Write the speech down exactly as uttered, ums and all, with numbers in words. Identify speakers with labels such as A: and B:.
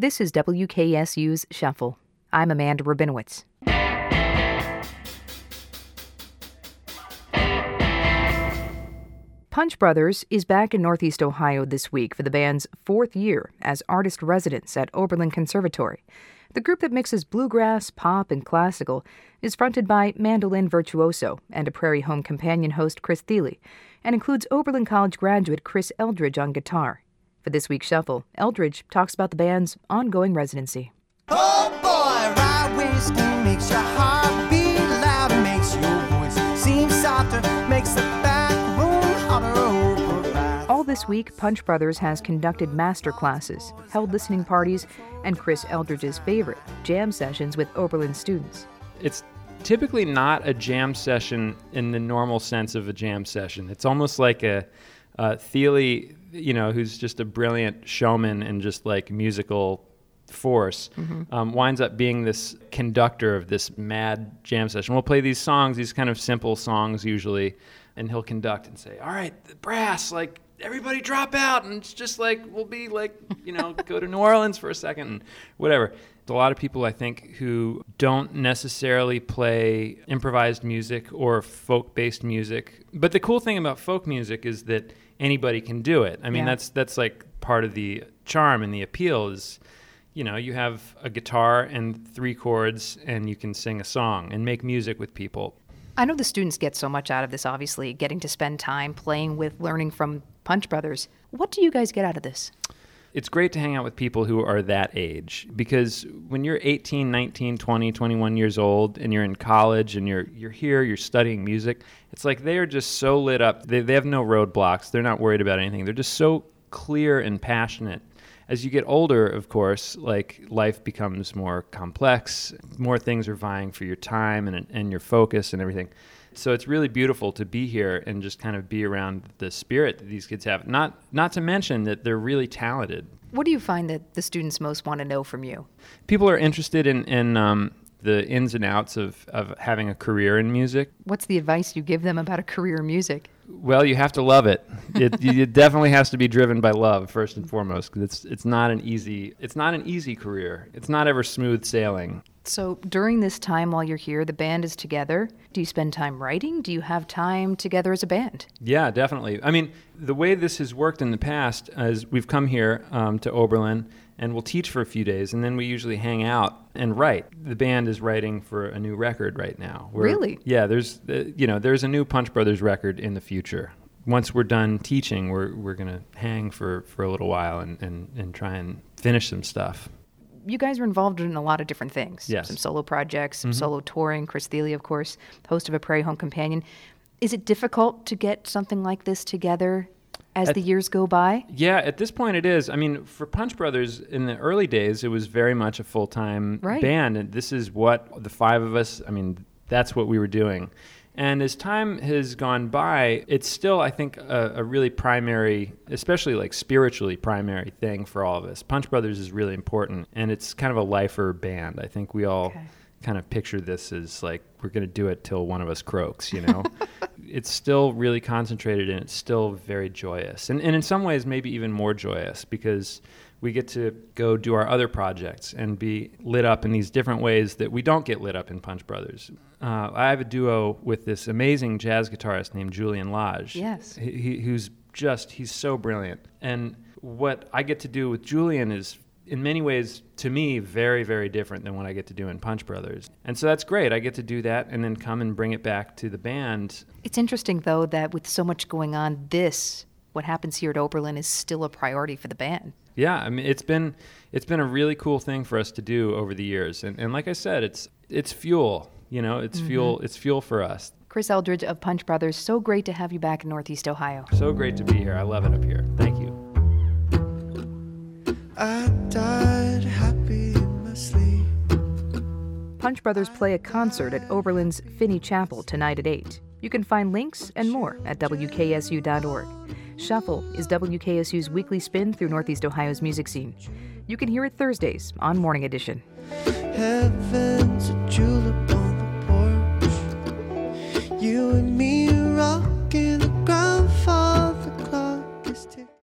A: This is W K S U's Shuffle. I'm Amanda Rabinowitz. Punch Brothers is back in Northeast Ohio this week for the band's fourth year as artist-residents at Oberlin Conservatory. The group that mixes bluegrass, pop, and classical is fronted by mandolin virtuoso and a Prairie Home Companion host Chris Thile, and includes Oberlin College graduate Chris Eldridge on guitar. For this week's Shuffle, Eldridge talks about the band's ongoing residency.
B: Oh boy, rye whiskey makes your heart beat louder, makes your voice seem softer, makes the back room hotter over.
A: All this week, Punch Brothers has conducted master classes, held listening parties, and Chris Eldridge's favorite, jam sessions with Oberlin students.
C: It's typically not a jam session in the normal sense of a jam session. It's almost like a uh, Thile, you know, who's just a brilliant showman and just like musical force, mm-hmm. um, winds up being this conductor of this mad jam session. We'll play these songs, these kind of simple songs usually, and he'll conduct and say, all right, the brass, like, everybody drop out, and it's just like, we'll be like, you know, go to New Orleans for a second, and whatever. There's a lot of people, I think, who don't necessarily play improvised music or folk-based music. But the cool thing about folk music is that anybody can do it. I mean, yeah. that's that's like part of the charm and the appeal is, you know, you have a guitar and three chords, and you can sing a song and make music with people.
A: I know the students get so much out of this, obviously, getting to spend time playing with, learning from Punch Brothers. What do you guys get out of this?
C: It's great to hang out with people who are that age, because when you're eighteen, nineteen, twenty, twenty-one years old and you're in college and you're you're here, you're studying music, it's like they are just so lit up. They they have no roadblocks. They're not worried about anything. They're just so clear and passionate. As you get older, of course, like life becomes more complex. More things are vying for your time and and your focus and everything. So it's really beautiful to be here and just kind of be around the spirit that these kids have. Not not to mention that they're really talented.
A: What do you find that the students most want to know from you?
C: People are interested in, in um, the ins and outs of, of having a career in music.
A: What's the advice you give them about a career in music?
C: Well, you have to love it. It, it definitely has to be driven by love first and foremost, because it's it's not an easy it's not an easy career. It's not ever smooth sailing.
A: So during this time while you're here, the band is together. Do you spend time writing? Do you have time together as a band?
C: Yeah, definitely. I mean, the way this has worked in the past is we've come here um, to Oberlin, and we'll teach for a few days, and then we usually hang out and write. The band is writing for a new record right now. We're,
A: really?
C: Yeah, there's uh, you know there's a new Punch Brothers record in the future. Once we're done teaching, we're we're gonna hang for, for a little while and, and, and try and finish some stuff.
A: You guys are involved in a lot of different things.
C: Yes.
A: Some solo projects, some
C: mm-hmm.
A: solo touring. Chris Thile, of course, host of a Prairie Home Companion. Is it difficult to get something like this together as at, the years go by?
C: Yeah, at this point it is. I mean, for Punch Brothers, in the early days, it was very much a full-time
A: right.
C: band. And this is what the five of us, I mean, that's what we were doing. And as time has gone by, it's still, I think, a, a really primary, especially like spiritually primary thing for all of us. Punch Brothers is really important, and it's kind of a lifer band. I think we all okay. kind of picture this as like, we're going to do it till one of us croaks, you know? It's still really concentrated, and it's still very joyous. And, and in some ways, maybe even more joyous, because we get to go do our other projects and be lit up in these different ways that we don't get lit up in Punch Brothers. Uh, I have a duo with this amazing jazz guitarist named Julian Lage.
A: Yes.
C: He, he, who's just, he's so brilliant. And what I get to do with Julian is, in many ways, to me, very, very different than what I get to do in Punch Brothers. And so that's great. I get to do that and then come and bring it back to the band.
A: It's interesting, though, that with so much going on, this, what happens here at Oberlin, is still a priority for the band.
C: Yeah, I mean, it's been it's been a really cool thing for us to do over the years, and and like I said, it's it's fuel. You know, it's mm-hmm. fuel. It's fuel for us.
A: Chris Eldridge of Punch Brothers, so great to have you back in Northeast Ohio.
C: So great to be here. I love it up here. Thank you.
B: I died happy in my sleep.
A: Punch Brothers play a concert at Oberlin's Finney Chapel tonight at eight. You can find links and more at W K S U dot org. Shuffle is W K S U's weekly spin through Northeast Ohio's music scene. You can hear it Thursdays on Morning Edition.
B: Heaven's a julep on the porch. You and me